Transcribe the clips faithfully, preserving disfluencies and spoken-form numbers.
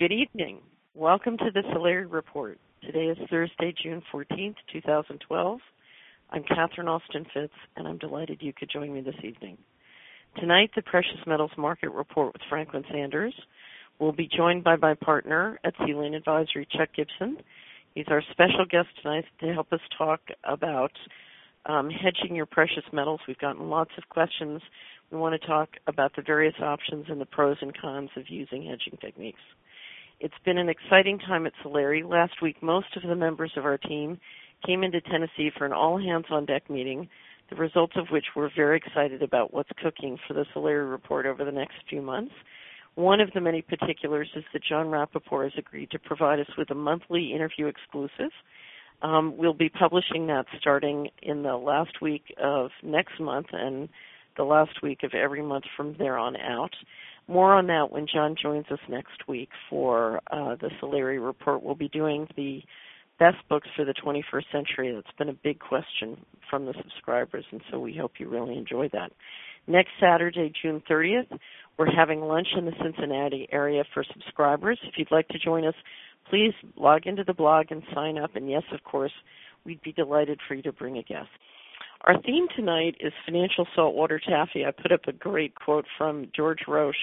Good evening. Welcome to the Solari Report. Today is Thursday, June fourteenth, two thousand twelve. I'm Catherine Austin Fitz, and I'm delighted you could join me this evening. Tonight, the Precious Metals Market Report with Franklin Sanders. We'll be joined by my partner at Sealand Advisory, Chuck Gibson. He's our special guest tonight to help us talk about um, hedging your precious metals. We've gotten lots of questions. We want to talk about the various options and the pros and cons of using hedging techniques. It's been an exciting time at Solari. Last week, most of the members of our team came into Tennessee for an all-hands-on-deck meeting, the results of which we're very excited about what's cooking for the Solari Report over the next few months. One of the many particulars is that John Rappaport has agreed to provide us with a monthly interview exclusive. Um, we'll be publishing that starting in the last week of next month and the last week of every month from there on out. More on that when John joins us next week for uh, the Solari Report. We'll be doing the best books for the twenty-first century. That's been a big question from the subscribers, and so we hope you really enjoy that. Next Saturday, June thirtieth, we're having lunch in the Cincinnati area for subscribers. If you'd like to join us, please log into the blog and sign up. And yes, of course, we'd be delighted for you to bring a guest. Our theme tonight is financial saltwater taffy. I put up a great quote from George Roche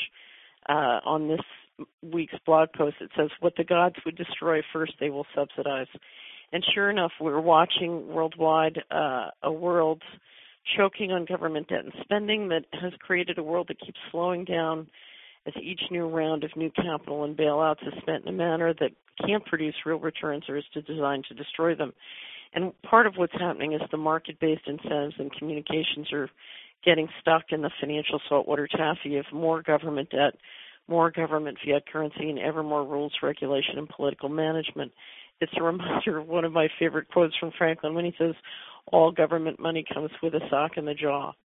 uh, on this week's blog post. It says, "What the gods would destroy first, they will subsidize." And sure enough, we're watching worldwide uh, a world choking on government debt and spending that has created a world that keeps slowing down as each new round of new capital and bailouts is spent in a manner that can't produce real returns or is designed to destroy them. And part of what's happening is the market-based incentives and communications are getting stuck in the financial saltwater taffy of more government debt, more government fiat currency, and ever more rules, regulation, and political management. It's a reminder of one of my favorite quotes from Franklin when he says, "All government money comes with a sock in the jaw."